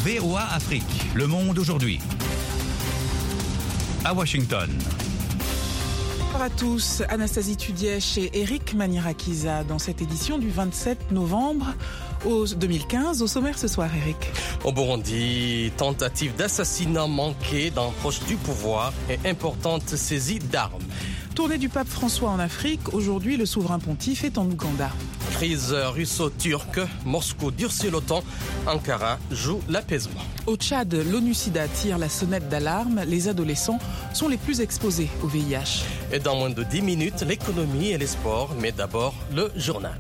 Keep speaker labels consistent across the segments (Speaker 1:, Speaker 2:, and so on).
Speaker 1: VOA Afrique, le monde aujourd'hui. À Washington.
Speaker 2: Bonjour à tous, Anastasie Tudièche et Eric Manirakiza dans cette édition du 27 novembre 2015. Au sommaire ce soir, Eric.
Speaker 3: Au Burundi, tentative d'assassinat manquée d'un proche du pouvoir et importante saisie d'armes.
Speaker 2: Tournée du pape François en Afrique. Aujourd'hui, le souverain pontife est en Ouganda.
Speaker 3: Crise russo-turque, Moscou durcit l'OTAN, Ankara joue l'apaisement.
Speaker 2: Au Tchad, l'ONU-SIDA tire la sonnette d'alarme. Les adolescents sont les plus exposés au VIH.
Speaker 3: Et dans moins de 10 minutes, l'économie et les sports, mais d'abord le journal.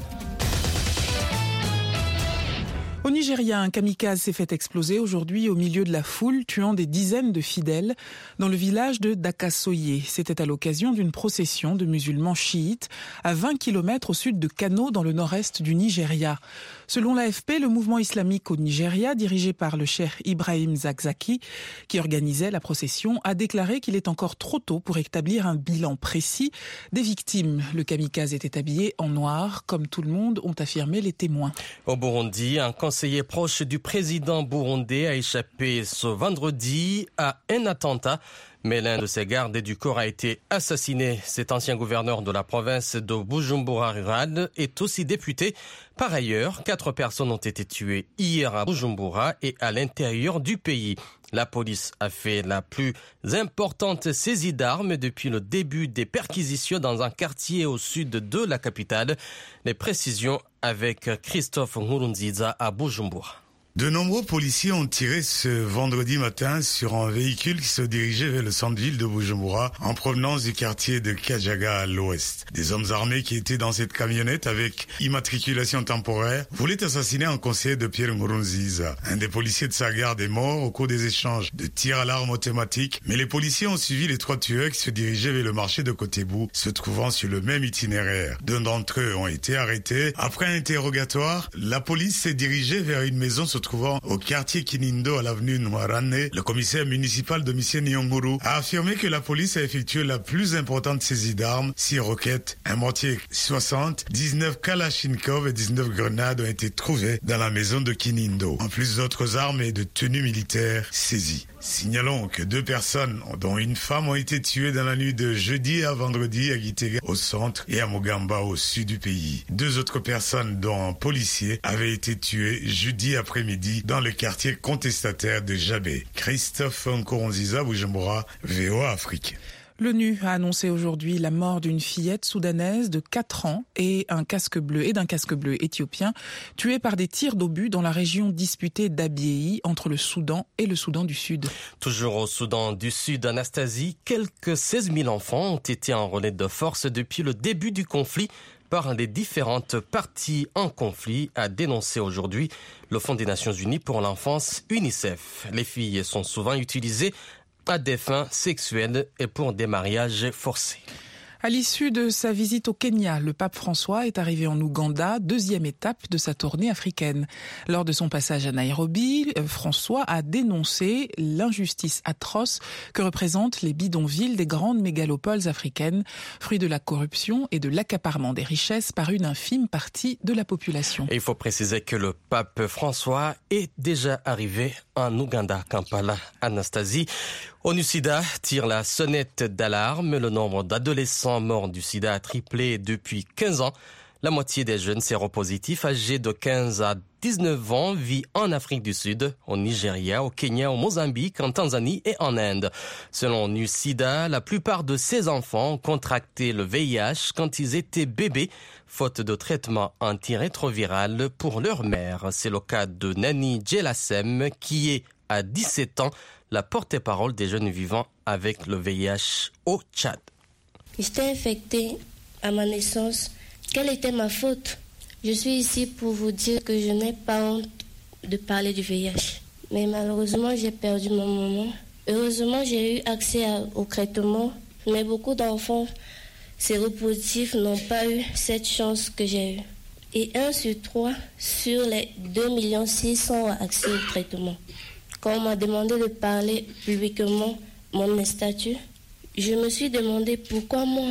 Speaker 2: Au Nigeria, un kamikaze s'est fait exploser aujourd'hui au milieu de la foule, tuant des dizaines de fidèles dans le village de Dakasoye. C'était à l'occasion d'une procession de musulmans chiites à 20 km au sud de Kano, dans le nord-est du Nigeria. Selon l'AFP, le mouvement islamique au Nigeria, dirigé par le cheikh Ibrahim Zakzaki, qui organisait la procession, a déclaré qu'il est encore trop tôt pour établir un bilan précis des victimes. Le kamikaze était habillé en noir, comme tout le monde, ont affirmé les témoins.
Speaker 3: Au Burundi, un conseiller proche du président burundais a échappé ce vendredi à un attentat, mais l'un de ses gardes du corps a été assassiné. Cet ancien gouverneur de la province de Bujumbura rural est aussi député. Par ailleurs, 4 personnes ont été tuées hier à Bujumbura et à l'intérieur du pays. La police a fait la plus importante saisie d'armes depuis le début des perquisitions dans un quartier au sud de la capitale. Les précisions avec Christophe Nkurunziza à Bujumbura.
Speaker 4: De nombreux policiers ont tiré ce vendredi matin sur un véhicule qui se dirigeait vers le centre-ville de Bujumbura en provenance du quartier de Kajaga à l'ouest. Des hommes armés qui étaient dans cette camionnette avec immatriculation temporaire voulaient assassiner un conseiller de Pierre Nkurunziza. Un des policiers de sa garde est mort au cours des échanges de tirs à l'arme automatique, mais les policiers ont suivi les 3 tueurs qui se dirigeaient vers le marché de Kotebu, se trouvant sur le même itinéraire. 2 d'entre eux ont été arrêtés. Après un interrogatoire, la police s'est dirigée vers une maison se trouvant au quartier Kinindo à l'avenue Noirane. Le commissaire municipal de Mission Nyonguru a affirmé que la police a effectué la plus importante saisie d'armes. 6 roquettes, un mortier 60, 19 Kalachnikov et 19 grenades ont été trouvées dans la maison de Kinindo, en plus d'autres armes et de tenues militaires saisies. Signalons que 2 personnes, dont une femme, ont été tuées dans la nuit de jeudi à vendredi à Gitega au centre et à Mugamba au sud du pays. 2 autres personnes, dont un policier, avaient été tuées jeudi après-midi dans le quartier contestataire de Jabé. Christophe Nkurunziza, Bujumbura, VOA Afrique.
Speaker 2: L'ONU a annoncé aujourd'hui la mort d'une fillette soudanaise de 4 ans et d'un casque bleu éthiopien tués par des tirs d'obus dans la région disputée d'Abyei entre le Soudan et le Soudan du Sud.
Speaker 3: Toujours au Soudan du Sud, Anastasie, quelques 16 000 enfants ont été enrôlés de force depuis le début du conflit par les différentes parties en conflit, a dénoncé aujourd'hui le Fonds des Nations Unies pour l'enfance, UNICEF. Les filles sont souvent utilisées à des fins sexuelles et pour des mariages forcés.
Speaker 2: À l'issue de sa visite au Kenya, le pape François est arrivé en Ouganda, 2e étape de sa tournée africaine. Lors de son passage à Nairobi, François a dénoncé l'injustice atroce que représentent les bidonvilles des grandes mégalopoles africaines, fruit de la corruption et de l'accaparement des richesses par une infime partie de la population.
Speaker 3: Et il faut préciser que le pape François est déjà arrivé en Ouganda, Kampala. Anastasie, ONU-SIDA tire la sonnette d'alarme. Le nombre d'adolescents morts du sida a triplé depuis 15 ans. La moitié des jeunes séropositifs âgés de 15 à 19 ans vit en Afrique du Sud, au Nigeria, au Kenya, au Mozambique, en Tanzanie et en Inde. Selon ONU-SIDA, la plupart de ces enfants ont contracté le VIH quand ils étaient bébés, faute de traitement antirétroviral pour leur mère. C'est le cas de Nani Djelassem, qui est à 17 ans, la porte-parole des jeunes vivant avec le VIH au Tchad.
Speaker 5: J'étais infectée à ma naissance. Quelle était ma faute? Je suis ici pour vous dire que je n'ai pas honte de parler du VIH. Mais malheureusement, j'ai perdu ma maman. Heureusement, j'ai eu accès au traitement. Mais beaucoup d'enfants séropositifs n'ont pas eu cette chance que j'ai eue. Et 1 sur 3 sur les 2,6 millions ont accès au traitement. Quand on m'a demandé de parler publiquement mon statut, je me suis demandé pourquoi moi.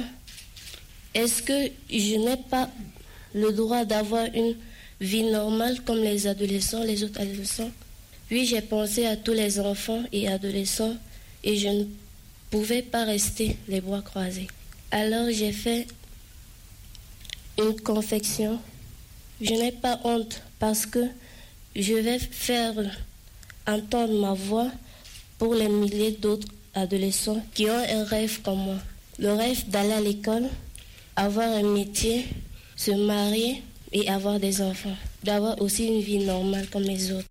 Speaker 5: Est-ce que je n'ai pas le droit d'avoir une vie normale comme les autres adolescents? Puis j'ai pensé à tous les enfants et adolescents et je ne pouvais pas rester les bras croisés. Alors j'ai fait une confection. Je n'ai pas honte parce que je vais faire entendre ma voix pour les milliers d'autres adolescents qui ont un rêve comme moi. Le rêve d'aller à l'école, avoir un métier, se marier et avoir des enfants. D'avoir aussi une vie normale comme les autres.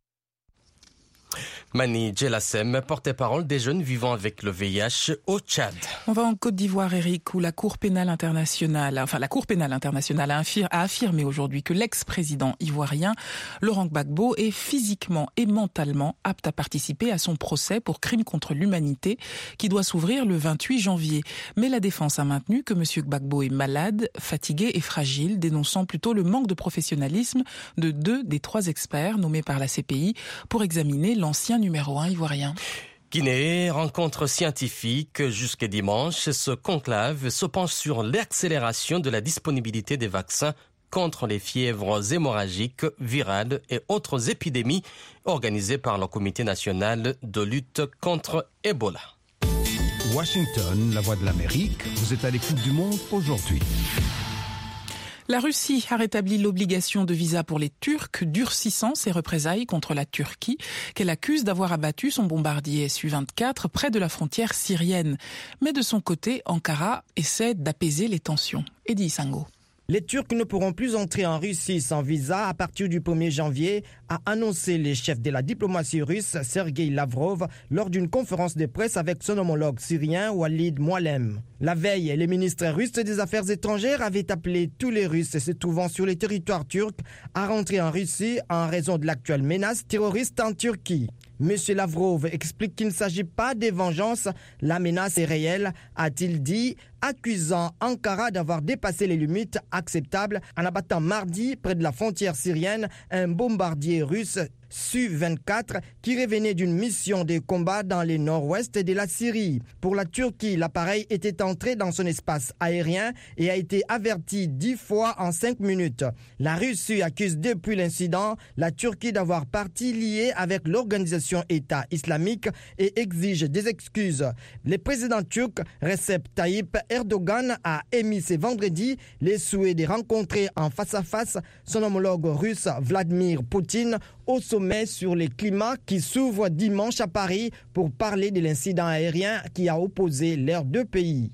Speaker 3: Mani Djelassem, porte-parole des jeunes vivant avec le VIH au Tchad.
Speaker 2: On va en Côte d'Ivoire, Eric, où la Cour pénale internationale a affirmé aujourd'hui que l'ex-président ivoirien Laurent Gbagbo est physiquement et mentalement apte à participer à son procès pour crime contre l'humanité qui doit s'ouvrir le 28 janvier. Mais la défense a maintenu que M. Gbagbo est malade, fatigué et fragile, dénonçant plutôt le manque de professionnalisme de 2 des 3 experts nommés par la CPI pour examiner l'ancien numéro 1 ivoirien.
Speaker 3: Guinée, rencontre scientifique jusqu'à dimanche. Ce conclave se penche sur l'accélération de la disponibilité des vaccins contre les fièvres hémorragiques, virales et autres épidémies organisées par le Comité national de lutte contre Ebola.
Speaker 6: Washington, la voix de l'Amérique, vous êtes à l'écoute du monde aujourd'hui.
Speaker 2: La Russie a rétabli l'obligation de visa pour les Turcs, durcissant ses représailles contre la Turquie, qu'elle accuse d'avoir abattu son bombardier Su-24 près de la frontière syrienne. Mais de son côté, Ankara essaie d'apaiser les tensions. Eddie Sango.
Speaker 7: Les Turcs ne pourront plus entrer en Russie sans visa à partir du 1er janvier, a annoncé le chef de la diplomatie russe, Sergei Lavrov, lors d'une conférence de presse avec son homologue syrien, Walid Muallem. La veille, le ministre russe des Affaires étrangères avait appelé tous les Russes se trouvant sur les territoires turcs à rentrer en Russie en raison de l'actuelle menace terroriste en Turquie. M. Lavrov explique qu'il ne s'agit pas de vengeance, la menace est réelle, a-t-il dit, accusant Ankara d'avoir dépassé les limites acceptables en abattant mardi, près de la frontière syrienne, un bombardier russe Su-24 qui revenait d'une mission de combat dans le nord-ouest de la Syrie. Pour la Turquie, l'appareil était entré dans son espace aérien et a été averti 10 fois en 5 minutes. La Russie accuse depuis l'incident la Turquie d'avoir partie liée avec l'organisation État islamique et exige des excuses. Le président turc Recep Tayyip Erdogan a émis ce vendredi les souhaits de rencontrer en face à face son homologue russe Vladimir Poutine au sommet sur le climat qui s'ouvre dimanche à Paris pour parler de l'incident aérien qui a opposé leurs 2 pays.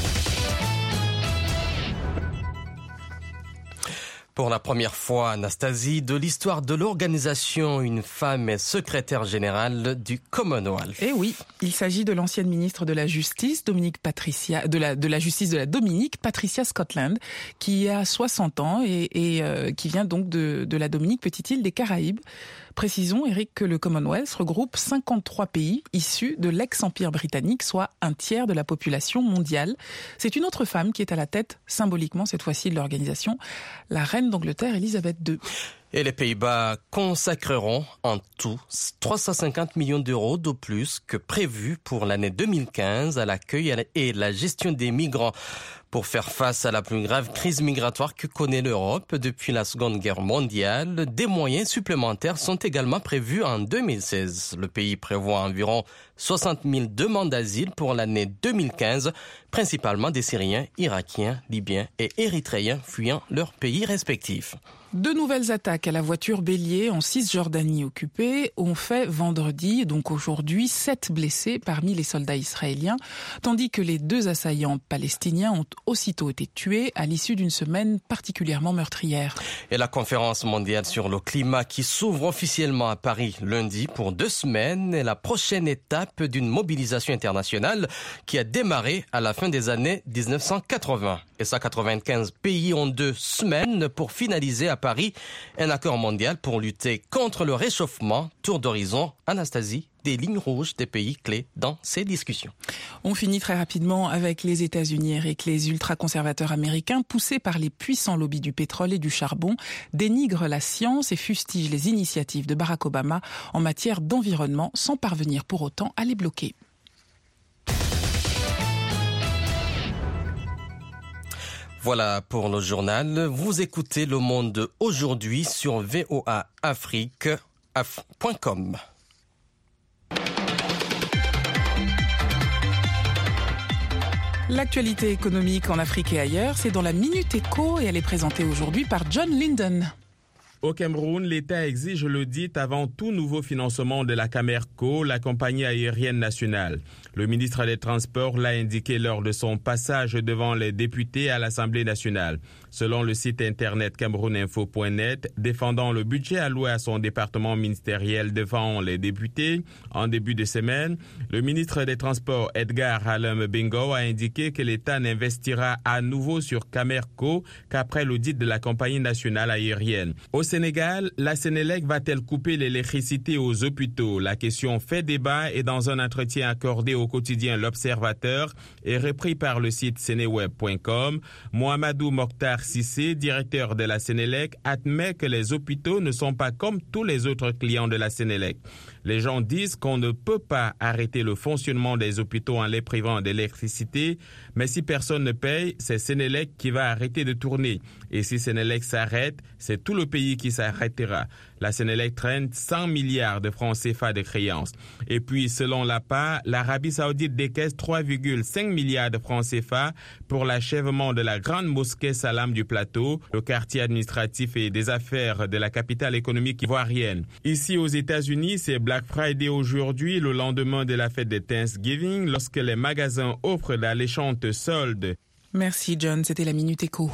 Speaker 3: Pour la première fois, Anastasie, de l'histoire de l'organisation, une femme est secrétaire générale du Commonwealth.
Speaker 2: Eh oui, il s'agit de l'ancienne ministre de la Justice, de la Justice de la Dominique, Patricia Scotland, qui a 60 ans et qui vient donc de la Dominique, petite île des Caraïbes. Précisons, Eric, que le Commonwealth regroupe 53 pays issus de l'ex-empire britannique, soit un tiers de la population mondiale. C'est une autre femme qui est à la tête, symboliquement cette fois-ci, de l'organisation, la reine d'Angleterre, Elisabeth II.
Speaker 3: Et les Pays-Bas consacreront en tout 350 millions d'euros de plus que prévu pour l'année 2015 à l'accueil et la gestion des migrants. Pour faire face à la plus grave crise migratoire que connaît l'Europe depuis la Seconde Guerre mondiale, des moyens supplémentaires sont également prévus en 2016. Le pays prévoit environ 60 000 demandes d'asile pour l'année 2015, principalement des Syriens, Irakiens, Libyens et Érythréens fuyant leurs pays respectifs.
Speaker 2: 2 nouvelles attaques à la voiture bélier en Cisjordanie occupée ont fait vendredi, donc aujourd'hui, 7 blessés parmi les soldats israéliens, tandis que les 2 assaillants palestiniens ont aussitôt été tués à l'issue d'une semaine particulièrement meurtrière.
Speaker 3: Et la conférence mondiale sur le climat qui s'ouvre officiellement à Paris lundi pour 2 semaines est la prochaine étape d'une mobilisation internationale qui a démarré à la fin des années 1980. Et 195 pays ont 2 semaines pour finaliser à Paris un accord mondial pour lutter contre le réchauffement. Tour d'horizon, Anastasie, des lignes rouges des pays clés dans ces discussions.
Speaker 2: On finit très rapidement avec les États-Unis, Eric. Les ultra-conservateurs américains, poussés par les puissants lobbies du pétrole et du charbon, dénigrent la science et fustigent les initiatives de Barack Obama en matière d'environnement sans parvenir pour autant à les bloquer.
Speaker 3: Voilà pour le journal. Vous écoutez Le Monde aujourd'hui sur voaafrique.com.
Speaker 2: L'actualité économique en Afrique et ailleurs, c'est dans la Minute Éco et elle est présentée aujourd'hui par John Linden.
Speaker 8: Au Cameroun, l'État exige l'audit avant tout nouveau financement de la Camerco, la compagnie aérienne nationale. Le ministre des Transports l'a indiqué lors de son passage devant les députés à l'Assemblée nationale. Selon le site internet camerouninfo.net, défendant le budget alloué à son département ministériel devant les députés, en début de semaine, le ministre des Transports Edgar Halem Bingo a indiqué que l'État n'investira à nouveau sur Camerco qu'après l'audit de la compagnie nationale aérienne. Au Sénégal, la Sénélec va-t-elle couper l'électricité aux hôpitaux? La question fait débat et dans un entretien accordé au quotidien L'Observateur et repris par le site sénéweb.com, Mohamedou Mokhtar Cissé, directeur de la Sénélec, admet que les hôpitaux ne sont pas comme tous les autres clients de la Sénélec. Les gens disent qu'on ne peut pas arrêter le fonctionnement des hôpitaux en les privant d'électricité, mais si personne ne paye, c'est Sénélec qui va arrêter de tourner. Et si Sénélec s'arrête, c'est tout le pays qui s'arrêtera. La Sénélec traîne 100 milliards de francs CFA de créances. Et puis, selon l'APA, l'Arabie Saoudite décaisse 3,5 milliards de francs CFA pour l'achèvement de la grande mosquée Salam du Plateau, le quartier administratif et des affaires de la capitale économique ivoirienne. Ici aux États-Unis, c'est Black Friday aujourd'hui, le lendemain de la fête de Thanksgiving, lorsque les magasins offrent d'alléchantes soldes.
Speaker 2: Merci John, c'était la Minute Éco.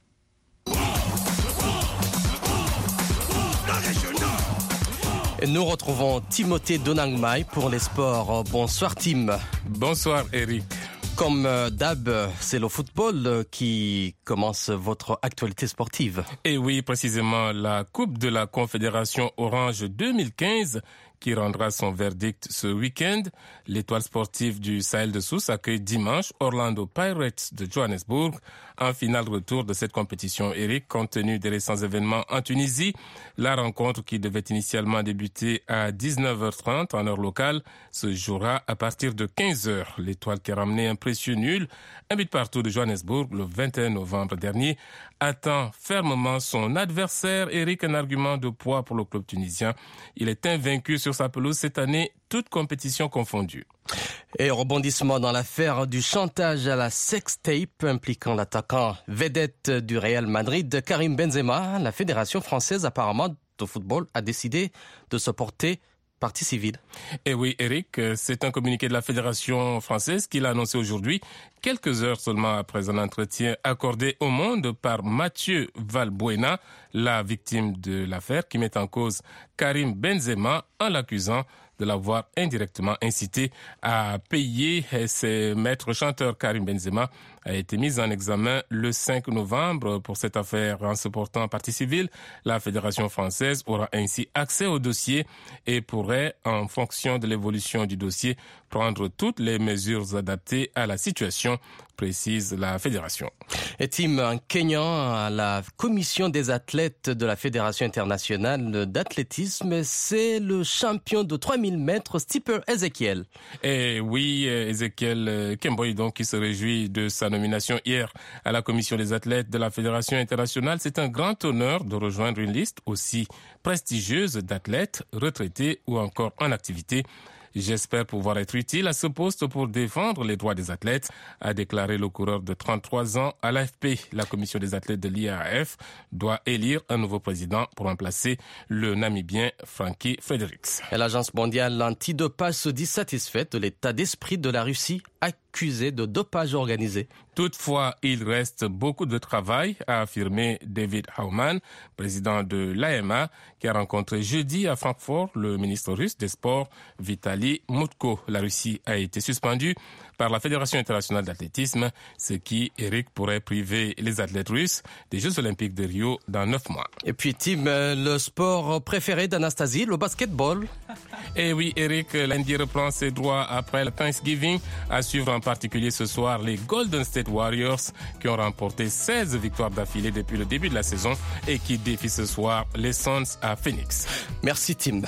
Speaker 3: Nous retrouvons Timothée Donangmai pour les sports. Bonsoir Tim.
Speaker 9: Bonsoir Eric.
Speaker 3: Comme d'hab, c'est le football qui commence votre actualité sportive.
Speaker 9: Et oui, précisément la Coupe de la Confédération Orange 2015 qui rendra son verdict ce week-end. L'étoile sportive du Sahel de Sousse accueille dimanche Orlando Pirates de Johannesburg en finale retour de cette compétition. Eric, compte tenu des récents événements en Tunisie, la rencontre qui devait initialement débuter à 19h30 en heure locale se jouera à partir de 15h. L'étoile qui a ramené un précieux nul, un but partout de Johannesburg le 21 novembre dernier, attend fermement son adversaire. Eric, un argument de poids pour le club tunisien. Il est invaincu sur sa pelouse cette année, toute compétition confondue.
Speaker 3: Et rebondissement dans l'affaire du chantage à la sextape impliquant l'attaquant vedette du Real Madrid, Karim Benzema. La Fédération française apparemment de football a décidé de se porter partie civile.
Speaker 9: Et oui, Eric, c'est un communiqué de la Fédération française qu'il a annoncé aujourd'hui, quelques heures seulement après un entretien accordé au Monde par Mathieu Valbuena, la victime de l'affaire qui met en cause Karim Benzema en l'accusant de l'avoir indirectement incité à payer. Ce maître chanteur Karim Benzema a été mis en examen le 5 novembre pour cette affaire. En se portant partie civile, la Fédération française aura ainsi accès au dossier et pourrait, en fonction de l'évolution du dossier, prendre toutes les mesures adaptées à la situation, précise la Fédération.
Speaker 3: Et Tim, un Kenyan à la commission des athlètes de la Fédération internationale d'athlétisme, c'est le champion de 3000 mètres, Steeper Ezekiel.
Speaker 9: Et oui, Ezekiel Kemboi, donc, qui se réjouit de sa nomination hier à la commission des athlètes de la Fédération internationale. C'est un grand honneur de rejoindre une liste aussi prestigieuse d'athlètes, retraités ou encore en activité. J'espère pouvoir être utile à ce poste pour défendre les droits des athlètes, a déclaré le coureur de 33 ans à l'AFP. La commission des athlètes de l'IAAF doit élire un nouveau président pour remplacer le Namibien Frankie Fredericks.
Speaker 3: Et l'agence mondiale antidopage se dit satisfaite de l'état d'esprit de la Russie accusée de dopage organisé.
Speaker 9: Toutefois, il reste beaucoup de travail, a affirmé David Hauman, président de l'AMA, qui a rencontré jeudi à Francfort le ministre russe des Sports, Vitali Mutko. La Russie a été suspendue par la Fédération internationale d'athlétisme, ce qui, Eric, pourrait priver les athlètes russes des Jeux olympiques de Rio dans 9 mois.
Speaker 3: Et puis, Tim, le sport préféré d'Anastasie, le basketball.
Speaker 9: Et oui, Eric, l'NBA reprend ses droits après le Thanksgiving, à suivre en particulier ce soir les Golden State Warriors qui ont remporté 16 victoires d'affilée depuis le début de la saison et qui défient ce soir les Suns à Phoenix.
Speaker 3: Merci, Tim.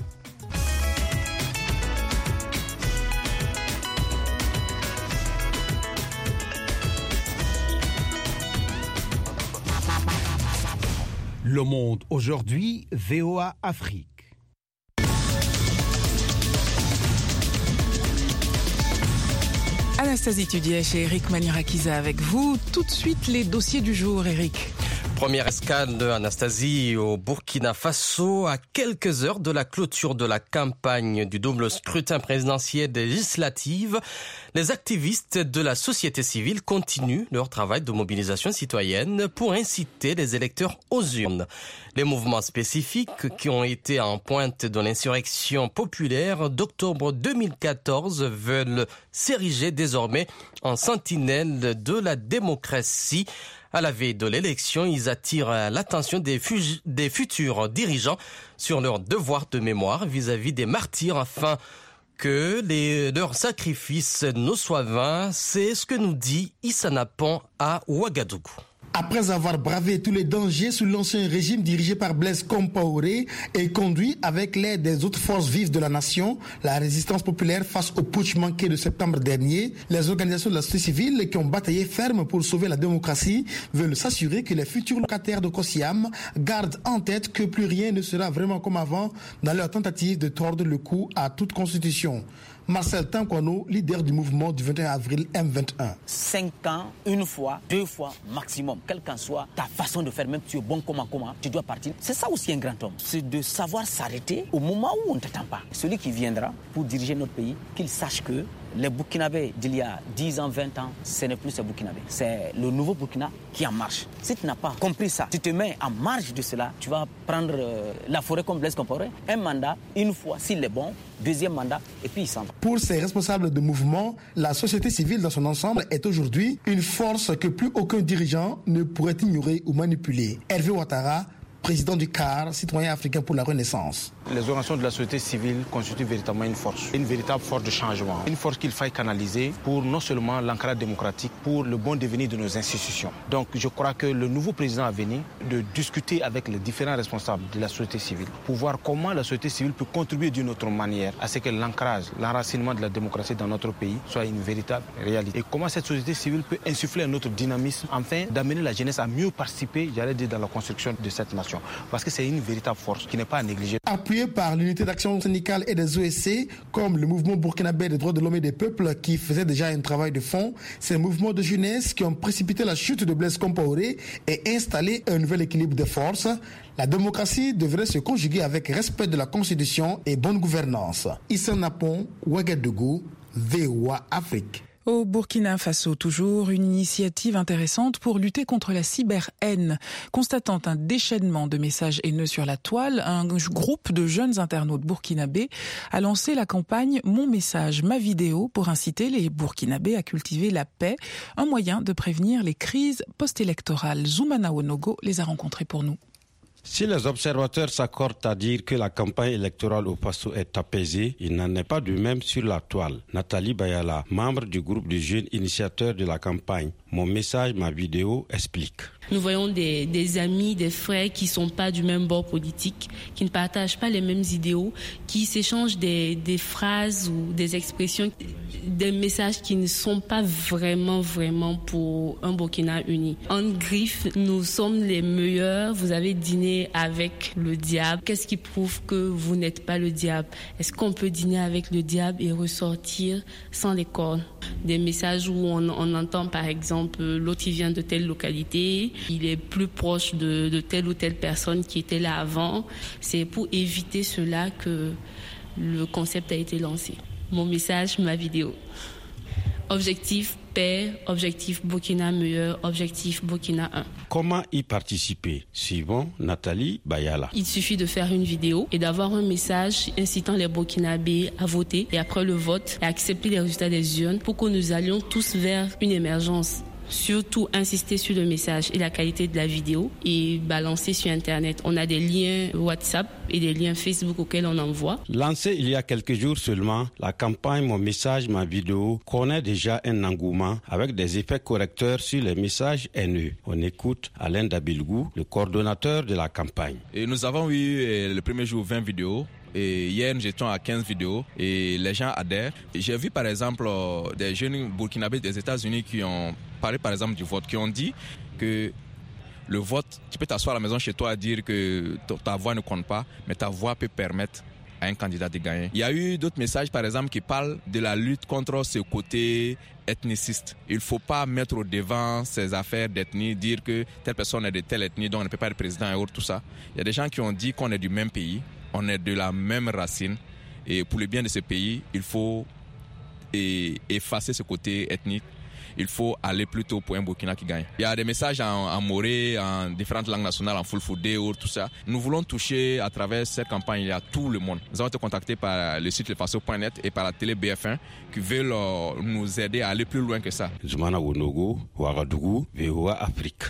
Speaker 6: Le Monde aujourd'hui, VOA Afrique.
Speaker 2: À la Anastasie Tudier et Eric Manirakiza avec vous. Tout de suite, les dossiers du jour, Eric.
Speaker 3: Première escale de Anastasie au Burkina Faso à quelques heures de la clôture de la campagne du double scrutin présidentiel et législative. Les activistes de la société civile continuent leur travail de mobilisation citoyenne pour inciter les électeurs aux urnes. Les mouvements spécifiques qui ont été en pointe de l'insurrection populaire d'octobre 2014 veulent s'ériger désormais en sentinelle de la démocratie. À la veille de l'élection, ils attirent l'attention des futurs dirigeants sur leur devoir de mémoire vis-à-vis des martyrs afin que leurs sacrifices ne soient vains. C'est ce que nous dit Issa Napon à Ouagadougou.
Speaker 10: Après avoir bravé tous les dangers sous l'ancien régime dirigé par Blaise Compaoré et conduit avec l'aide des autres forces vives de la nation, la résistance populaire face au putsch manqué de septembre dernier, les organisations de la société civile qui ont bataillé ferme pour sauver la démocratie veulent s'assurer que les futurs locataires de Kosiam gardent en tête que plus rien ne sera vraiment comme avant dans leur tentative de tordre le cou à toute constitution. Marcel Tankwano, leader du mouvement du 21 avril M21.
Speaker 11: 5 ans, une fois, 2 fois maximum. Quelle qu'en soit ta façon de faire, même si tu es bon comment, tu dois partir. C'est ça aussi un grand homme. C'est de savoir s'arrêter au moment où on ne t'attend pas. Celui qui viendra pour diriger notre pays, qu'il sache que les Burkinabés d'il y a 10 ans, 20 ans, ce n'est plus ces Burkinabés. C'est le nouveau Burkina qui est en marche. Si tu n'as pas compris ça, tu te mets en marge de cela, tu vas prendre la forêt comme Blaise Compaoré, un mandat, une fois, s'il est bon, deuxième mandat, et puis il s'en va.
Speaker 10: Pour ces responsables de mouvement, la société civile dans son ensemble est aujourd'hui une force que plus aucun dirigeant ne pourrait ignorer ou manipuler. Hervé Ouattara, président du CAR, citoyen africain pour la Renaissance.
Speaker 12: Les organisations de la société civile constituent véritablement une véritable force de changement. Une force qu'il faille canaliser pour non seulement l'ancrage démocratique, pour le bon devenir de nos institutions. Donc je crois que le nouveau président a venu de discuter avec les différents responsables de la société civile pour voir comment la société civile peut contribuer d'une autre manière à ce que l'ancrage, l'enracinement de la démocratie dans notre pays soit une véritable réalité. Et comment cette société civile peut insuffler un autre dynamisme afin d'amener la jeunesse à mieux participer, j'allais dire, dans la construction de cette nation. Parce que c'est une véritable force qui n'est pas à négliger.
Speaker 10: Appuyé par l'unité d'action syndicale et des OSC, comme le mouvement burkinabé des droits de l'homme et des peuples qui faisait déjà un travail de fond, ces mouvements de jeunesse qui ont précipité la chute de Blaise Compaoré et installé un nouvel équilibre de forces, la démocratie devrait se conjuguer avec respect de la Constitution et bonne gouvernance. Issa Napon, Ouagadougou, VOA Afrique.
Speaker 2: Au Burkina Faso, toujours, une initiative intéressante pour lutter contre la cyber-haine. Constatant un déchaînement de messages haineux sur la toile, un groupe de jeunes internautes burkinabés a lancé la campagne « Mon message, ma vidéo » pour inciter les Burkinabés à cultiver la paix, un moyen de prévenir les crises post-électorales. Zoumana Wonogo les a rencontrés pour nous.
Speaker 13: Si les observateurs s'accordent à dire que la campagne électorale au Faso est apaisée, il n'en est pas de même sur la toile. Nathalie Bayala, membre du groupe de jeunes initiateurs de la campagne « Mon message, ma vidéo » explique.
Speaker 14: Nous voyons des amis, des frères qui ne sont pas du même bord politique, qui ne partagent pas les mêmes idéaux, qui s'échangent des phrases ou des expressions, des messages qui ne sont pas vraiment pour un Burkina uni. En griffe, nous sommes les meilleurs, vous avez dîné avec le diable. Qu'est-ce qui prouve que vous n'êtes pas le diable? Est-ce qu'on peut dîner avec le diable et ressortir sans les cornes? Des messages où on entend par exemple l'autre il vient de telle localité, il est plus proche de telle ou telle personne qui était là avant. C'est pour éviter cela que le concept a été lancé. Mon message, ma vidéo. Objectif paix, objectif Burkina meilleur, objectif Burkina 1.
Speaker 13: Comment y participer? Suivons Nathalie Bayala.
Speaker 14: Il suffit de faire une vidéo et d'avoir un message incitant les Burkinabés à voter et après le vote, à accepter les résultats des urnes pour que nous allions tous vers une émergence. Surtout insister sur le message et la qualité de la vidéo et balancer sur Internet. On a des liens WhatsApp et des liens Facebook auxquels on envoie.
Speaker 13: Lancée il y a quelques jours seulement, la campagne Mon message, ma vidéo connaît déjà un engouement avec des effets correcteurs sur les messages haineux. On écoute Alain Dabilgou, le coordonnateur de la campagne.
Speaker 15: Et nous avons eu le premier jour 20 vidéos. Et hier, nous étions à 15 vidéos et les gens adhèrent. J'ai vu par exemple des jeunes burkinabés des États-Unis qui ont parlé par exemple du vote, qui ont dit que le vote, tu peux t'asseoir à la maison chez toi à dire que ta voix ne compte pas, mais ta voix peut permettre à un candidat de gagner. Il y a eu d'autres messages, par exemple, qui parlent de la lutte contre ce côté ethniciste. Il ne faut pas mettre au devant ces affaires d'ethnie, dire que telle personne est de telle ethnie, donc on ne peut pas être président et autres, tout ça. Il y a des gens qui ont dit qu'on est du même pays, on est de la même racine, et pour le bien de ce pays, il faut effacer ce côté ethnique. Il faut aller plutôt pour un Burkina qui gagne. Il y a des messages en moré, en différentes langues nationales, en fulfulde, tout ça. Nous voulons toucher à travers cette campagne, il y a tout le monde. Nous avons été contactés par le site lefaso.net et par la télé BF1 qui veulent nous aider à aller plus loin que ça.
Speaker 13: Zoumana Wonogo, Ouagadougou, VOA Afrique.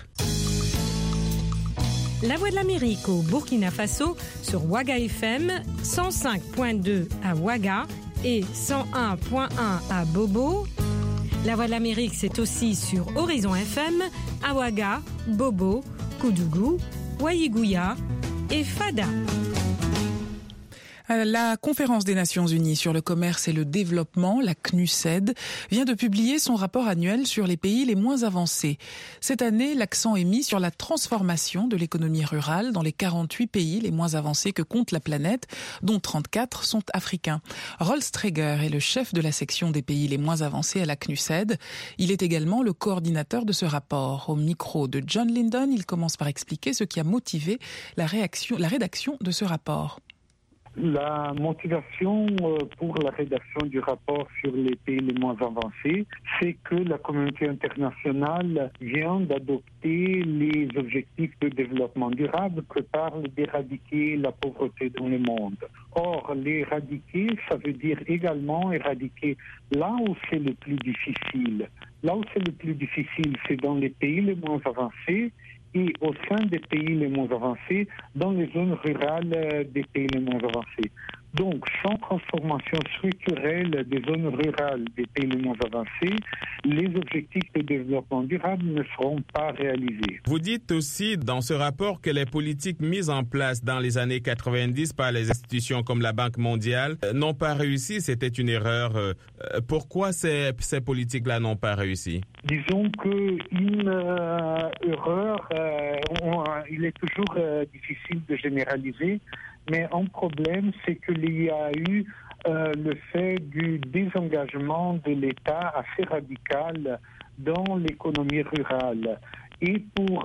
Speaker 16: La Voix de l'Amérique au Burkina Faso sur Ouaga FM, 105.2 à Ouaga et 101.1 à Bobo. La Voix de l'Amérique, c'est aussi sur Horizon FM, à Ouaga, Bobo, Koudougou, Ouaïgouya et Fada.
Speaker 2: La Conférence des Nations Unies sur le commerce et le développement, la CNUSED, vient de publier son rapport annuel sur les pays les moins avancés. Cette année, l'accent est mis sur la transformation de l'économie rurale dans les 48 pays les moins avancés que compte la planète, dont 34 sont africains. Rolf Streger est le chef de la section des pays les moins avancés à la CNUSED. Il est également le coordinateur de ce rapport. Au micro de John Lyndon, il commence par expliquer ce qui a motivé la rédaction de ce rapport.
Speaker 17: La motivation pour la rédaction du rapport sur les pays les moins avancés, c'est que la communauté internationale vient d'adopter les objectifs de développement durable que parlent d'éradiquer la pauvreté dans le monde. Or, l'éradiquer, ça veut dire également éradiquer là où c'est le plus difficile. Là où c'est le plus difficile, c'est dans les pays les moins avancés et au sein des pays les moins avancés, dans les zones rurales des pays les moins avancés. Donc, sans transformation structurelle des zones rurales des pays les moins avancés, les objectifs de développement durable ne seront pas réalisés.
Speaker 8: Vous dites aussi dans ce rapport que les politiques mises en place dans les années 90 par les institutions comme la Banque mondiale n'ont pas réussi. C'était une erreur. Pourquoi ces politiques-là n'ont pas réussi?
Speaker 17: Disons qu'une erreur, il est toujours difficile de généraliser, mais un problème, c'est qu'il y a eu le fait du désengagement de l'État assez radical dans l'économie rurale, et pour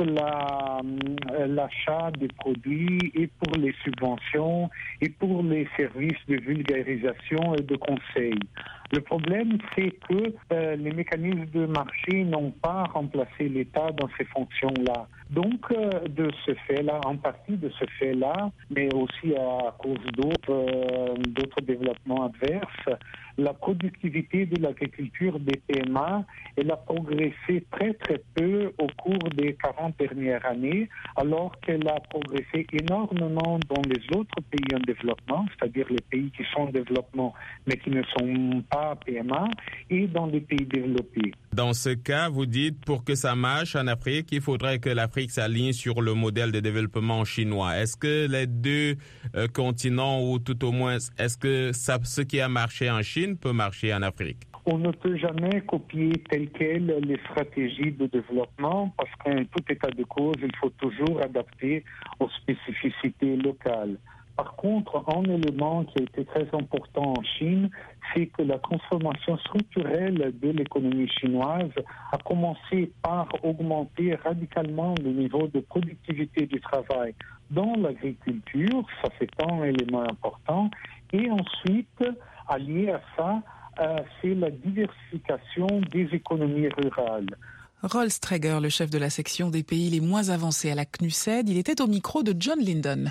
Speaker 17: l'achat des produits, et pour les subventions, et pour les services de vulgarisation et de conseil. Le problème, c'est que les mécanismes de marché n'ont pas remplacé l'État dans ces fonctions-là. Donc, de ce fait-là, en partie de ce fait-là, mais aussi à cause d'autres développements adverses, la productivité de l'agriculture des PMA, elle a progressé très très peu au cours des 40 dernières années, alors qu'elle a progressé énormément dans les autres pays en développement, c'est-à-dire les pays qui sont en développement mais qui ne sont pas PMA, et dans les pays développés.
Speaker 8: Dans ce cas, vous dites, pour que ça marche en Afrique, il faudrait que l'Afrique s'aligne sur le modèle de développement chinois. Est-ce que les deux continents, ou tout au moins, est-ce que ce qui a marché en Chine peut marcher en Afrique?
Speaker 17: On ne peut jamais copier tel quel les stratégies de développement parce qu'en tout état de cause, il faut toujours adapter aux spécificités locales. Par contre, un élément qui a été très important en Chine, c'est que la transformation structurelle de l'économie chinoise a commencé par augmenter radicalement le niveau de productivité du travail dans l'agriculture, ça c'est un élément important, et ensuite, allié à ça, c'est la diversification des économies rurales.
Speaker 2: Rolf Streger, le chef de la section des pays les moins avancés à la CNUSED, il était au micro de John Lyndon.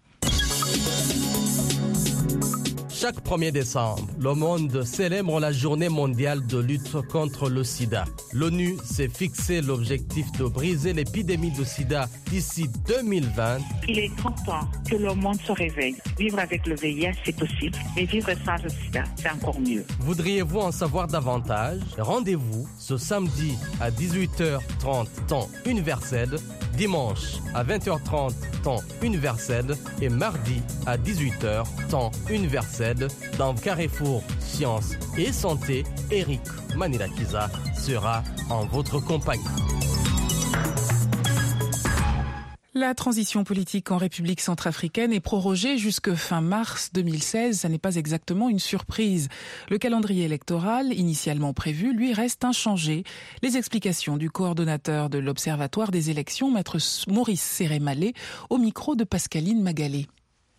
Speaker 3: Chaque 1er décembre, le monde célèbre la journée mondiale de lutte contre le sida. L'ONU s'est fixé l'objectif de briser l'épidémie de sida d'ici 2020.
Speaker 18: Il est grand temps que le monde se réveille. Vivre avec le VIH, c'est possible, mais vivre sans le sida, c'est encore mieux.
Speaker 3: Voudriez-vous en savoir davantage? Rendez-vous ce samedi à 18h30 temps universel, dimanche à 20h30 temps universel et mardi à 18h temps universel dans Carrefour Sciences et Santé. Eric Manilakiza sera en votre compagnie.
Speaker 2: La transition politique en République centrafricaine est prorogée jusque fin mars 2016. Ça n'est pas exactement une surprise. Le calendrier électoral, initialement prévu, lui reste inchangé. Les explications du coordonnateur de l'Observatoire des élections, maître Maurice Sérémalé, au micro de Pascaline Magalé.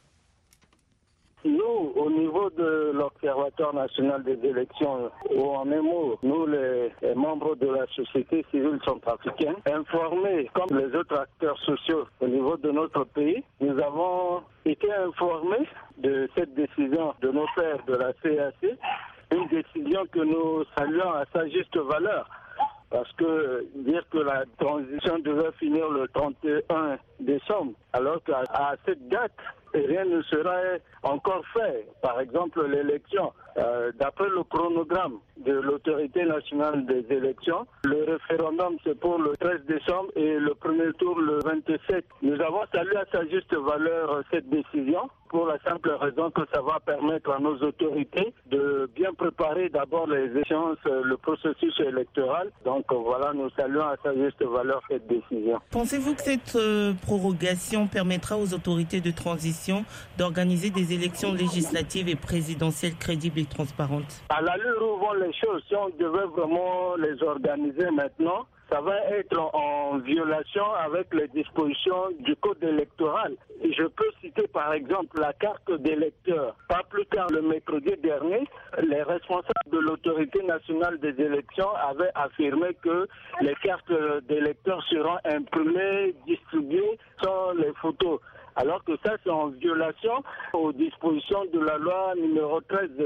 Speaker 19: Nous, au niveau de l'Observatoire national des élections, ou en un mot, nous les membres de la société civile centrafricaine, informés comme les autres acteurs sociaux au niveau de notre pays, nous avons été informés de cette décision de nos pairs de la CAC, une décision que nous saluons à sa juste valeur. Parce que dire que la transition devait finir le 31 décembre, alors qu'à cette date, rien ne serait encore fait. Par exemple, l'élection, d'après le chronogramme de l'autorité nationale des élections, le référendum c'est pour le 13 décembre et le premier tour le 27. Nous avons salué à sa juste valeur cette décision pour la simple raison que ça va permettre à nos autorités de bien préparer d'abord les échéances, le processus électoral. Donc voilà, nous saluons à sa juste valeur cette décision.
Speaker 20: Pensez-vous que cette prorogation permettra aux autorités de transition d'organiser des élections législatives et présidentielles crédibles et transparentes? À
Speaker 19: l'allure où vont les choses, si on devait vraiment les organiser maintenant, ça va être en violation avec les dispositions du code électoral. Et je peux citer par exemple la carte d'électeur. Pas plus tard le mercredi dernier, les responsables de l'autorité nationale des élections avaient affirmé que les cartes d'électeurs seront imprimées, distribuées sans les photos. Alors que ça, c'est en violation aux dispositions de la loi numéro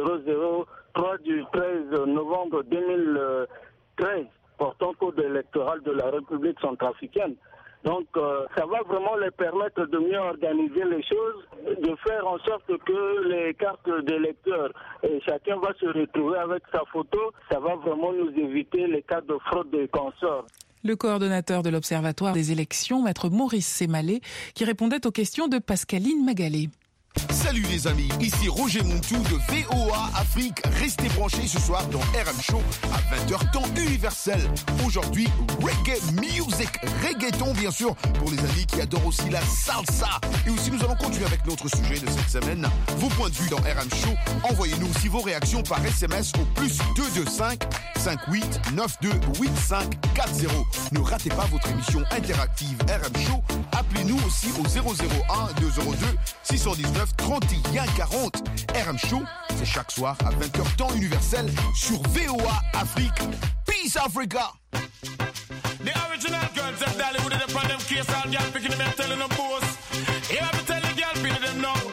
Speaker 19: 13003 du 13 novembre 2013. Portant code électoral de la République centrafricaine. Donc, ça va vraiment les permettre de mieux organiser les choses, de faire en sorte que les cartes d'électeurs, chacun va se retrouver avec sa photo. Ça va vraiment nous éviter les cas de fraude et consorts.
Speaker 2: Le coordonnateur de l'Observatoire des élections, maître Maurice Sémalé, qui répondait aux questions de Pascaline Magalé.
Speaker 21: Salut les amis, ici Roger Montou de VOA Afrique. Restez branchés ce soir dans RM Show à 20h temps universel. Aujourd'hui, reggae music, reggaeton bien sûr, pour les amis qui adorent aussi la salsa. Et aussi nous allons continuer avec notre sujet de cette semaine. Vos points de vue dans RM Show, envoyez-nous aussi vos réactions par SMS au +225 58 92 8540. Ne ratez pas votre émission interactive RM Show. Appelez-nous aussi au 001 202 619 31 40. RM Show, c'est chaque soir à 20h temps universel sur VOA Afrique. Peace Africa!
Speaker 22: The original girls of Dollywood are upon them case, all girl picking them and telling them boss. Here I be telling girl picking them now.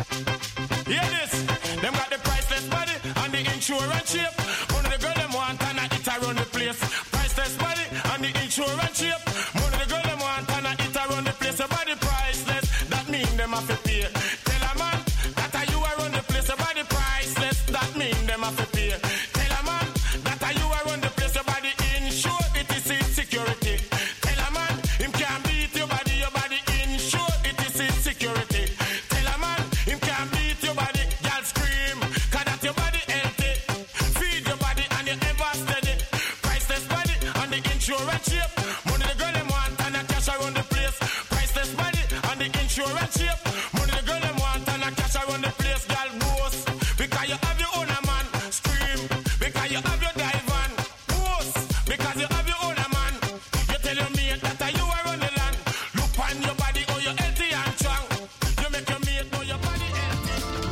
Speaker 22: Hear this, them got the priceless body and the insurance shape. One of the girl them want and it around the place. Priceless body and the insurance shape. One of the girl them want and it around the place. Your body priceless, that mean them have to pay. Tell a man that are you around the place. Your body priceless, that mean them have to pay. Tell a man that are you around the place. Your body insured, it is insecurity. Tell a man him can't beat your body insured, it is insecurity. Tell a man him can't beat your body, y'all scream, cause that your body healthy. Feed your body and you ever steady. Priceless body and the insurance shape. Money the girl them want and a cash around the place. Priceless body and the insurance shape. Money the girl them want and a cash around the place. Girl boast, because you have your own a man. Scream, because you have your dive on. Boast, because you have your own a man. You tell your mate that you are on the land. Look on your body, oh you're healthy and strong. You make your mate know your body healthy.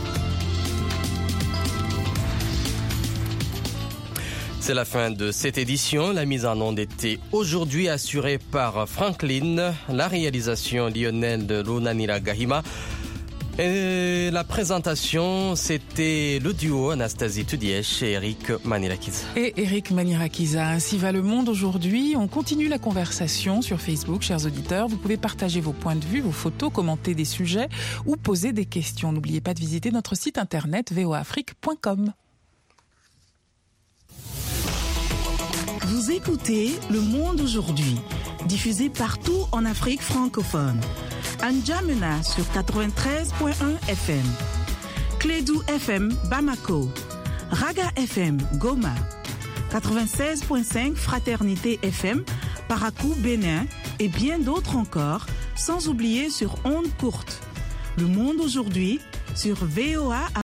Speaker 3: C'est la fin de cette édition. La mise en onde était aujourd'hui assurée par Franklin, la réalisation Lionel de Lunanira Gahima. Et la présentation, c'était le duo Anastasie Tudièche et Eric Manirakiza.
Speaker 2: Et Eric Manirakiza. Ainsi va le monde aujourd'hui. On continue la conversation sur Facebook, chers auditeurs. Vous pouvez partager vos points de vue, vos photos, commenter des sujets ou poser des questions. N'oubliez pas de visiter notre site internet voafrique.com.
Speaker 23: Vous écoutez Le Monde aujourd'hui, diffusé partout en Afrique francophone. À N'Djamena sur 93.1 FM, Clédou FM Bamako, Raga FM Goma, 96.5 Fraternité FM Parakou Bénin et bien d'autres encore sans oublier sur ondes courtes. Le monde aujourd'hui sur VOA